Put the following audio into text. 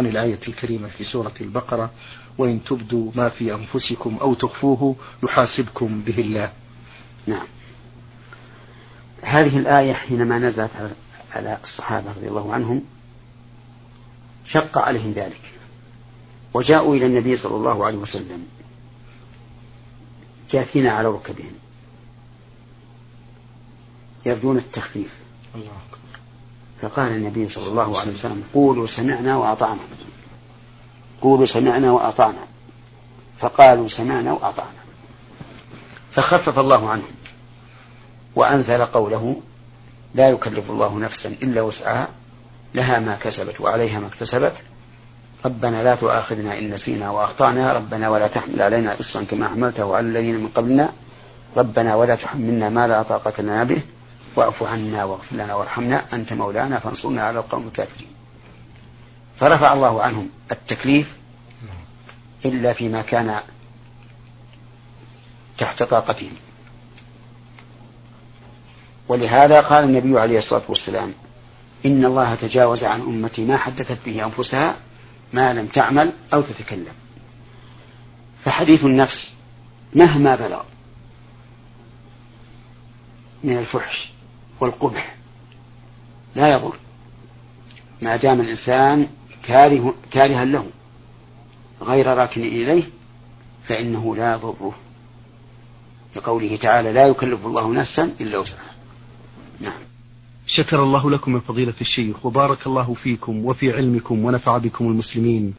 عن الآية الكريمة في سورة البقرة: وإن تبدوا ما في أنفسكم أو تخفوه يحاسبكم به الله. نعم. هذه الآية حينما نزلت على الصحابة رضي الله عنهم شق عليهم ذلك، وجاءوا إلى النبي صلى الله عليه وسلم جاثين على ركبهم يرجون التخفيف. فقال النبي صلى الله عليه وسلم: قولوا سمعنا وأطعنا. قولوا سمعنا وأطعنا. فقالوا سمعنا وأطعنا، فخفف الله عنهم وأنزل قوله: لا يكلف الله نفسا إلا وسعها لها ما كسبت وعليها ما اكتسبت، ربنا لا تؤاخذنا إن نسينا وأخطأنا، ربنا ولا تحمل علينا إصرا كما حملته على الذين من قبلنا، ربنا ولا تحملنا ما لا طاقة لنا به، واعف عنا واغفر لنا وارحمنا أنت مولانا فانصرنا على القوم الكافرين. فرفع الله عنهم التكليف إلا فيما كان تحت طاقتهم. ولهذا قال النبي عليه الصلاة والسلام: إن الله تجاوز عن أمتي ما حدثت به أنفسها ما لم تعمل أو تتكلم. فحديث النفس مهما بلغ من الفحش والقبح لا يضر ما دام الإنسان كارها له غير راكن إليه، فإنه لا يضره، لقوله تعالى: لا يكلف الله نفسا إلا وسعها. نعم. شكر الله لكم يا فضيلة الشيخ، وبارك الله فيكم وفي علمكم ونفع بكم المسلمين.